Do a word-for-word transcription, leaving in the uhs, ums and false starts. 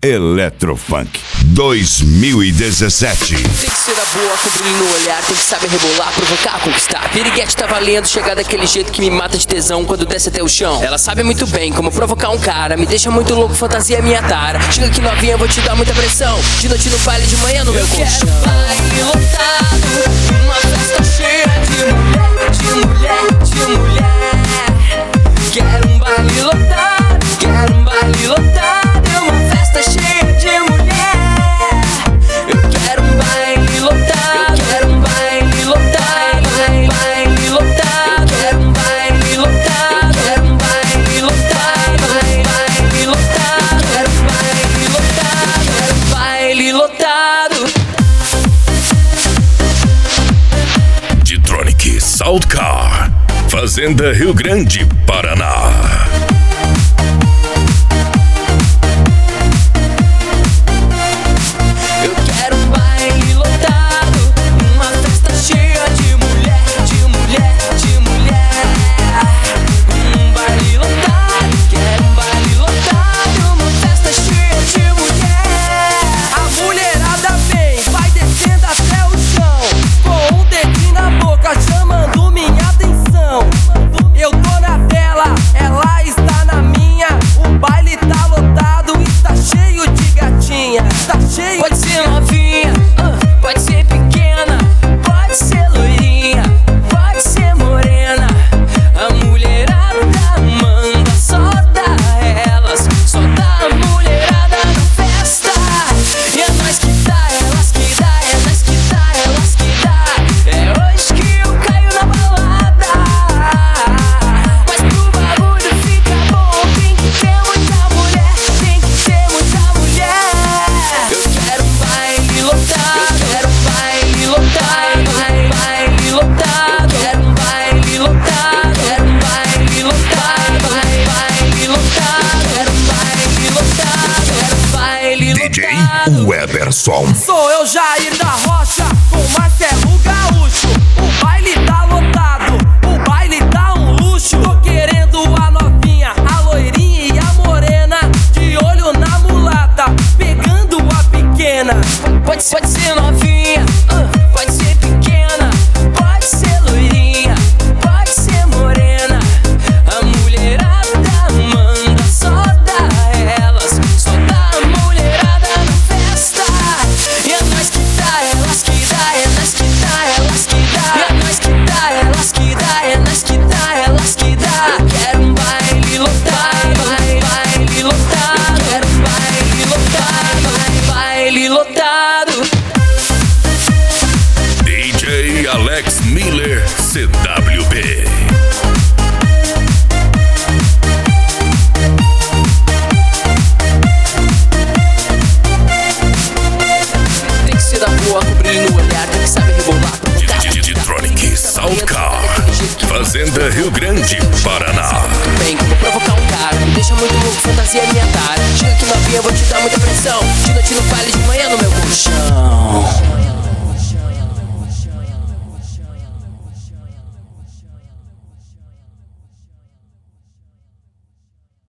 Eletrofunk dois mil e dezessete. Tem que ser a boa, com brilho no olhar, tem que saber rebolar, provocar, conquistar. Piriguete tá valendo, chegar daquele jeito que me mata de tesão quando desce até o chão. Ela sabe muito bem como provocar um cara, me deixa muito louco, fantasia é minha tara. Chega aqui novinha, vou te dar muita pressão. De noite no baile, de manhã no meu colchão. Eu quero baile lotado, uma festa cheia de mulher, de mulher, de mulher. Quero um baile lotado, quero um baile lotado, uma festa cheia de mulher. Eu quero um baile lotado, eu quero um baile lotado, baile, baile lotado. Eu quero um baile lotado, eu quero um baile lotado, baile, baile lotado. Eu quero um baile lotado, eu quero um baile lotado. D-Tronic Soundcar, Fazenda Rio Grande, Paraná. Eu quero um baile lotado, uma festa cheia de mulher, de mulher, de mulher. Um baile lotado, quero um baile lotado, uma festa cheia de mulher. A mulherada vem, vai descendo até o chão, com um dedinho na boca chamando minha atenção. Eu tô na dela, ela está na minha. O baile tá lotado, está cheio de gatinha, está cheio. Pode ser novinha, uh, pode ser pequena, pode ser loirinha, pode ser morena. A mulherada manda, só dá elas, só dá a mulherada na festa. E é nós que dá, elas que dá, é nós que dá, elas que dá. É hoje que eu caio na balada. Mas pro bagulho fica bom, tem que ter muita mulher, tem que ter muita mulher. Eu quero um baile lotado, eu quero um baile lotado, baile, baile lotado. Eu quero um baile lotado, eu quero um baile lotado, baile, baile lotado. Eu quero um baile lotado, eu quero um baile D J lotado. Weberson. Sou eu, Jair da Rocha, com Marcelo Gaúcho. O baile tá lotado, o baile tá um luxo. Tô querendo a novinha, a loirinha e a morena, de olho na mulata, pegando a pequena. Pode, pode ser novinha, uh, pode ser pequena, pode ser loirinha, pode ser morena. A mulherada manda, só dá elas, só dá a mulherada na festa. E é nós que dá, elas que dá, é nós que dá, elas que dá. E é nós que dá, elas que dá, é nós que dá, elas que dá. Eu quero um baile lotado, baile, baile lotado. Eu quero um baile lotado, baile, baile lotado. D J Alex Miller, C W B. Tem que ser da boa, com brilho no olhar, tem que saber rebolar, provocar. D-Tronic Soundcar, Fazenda Rio Grande, Paraná. Bem, como provocar um cara, me deixa muito louco, fantasia é minha tara. Chega aqui novinha, vou te dar muita pressão. De noite no baile, de manhã no meu colchão.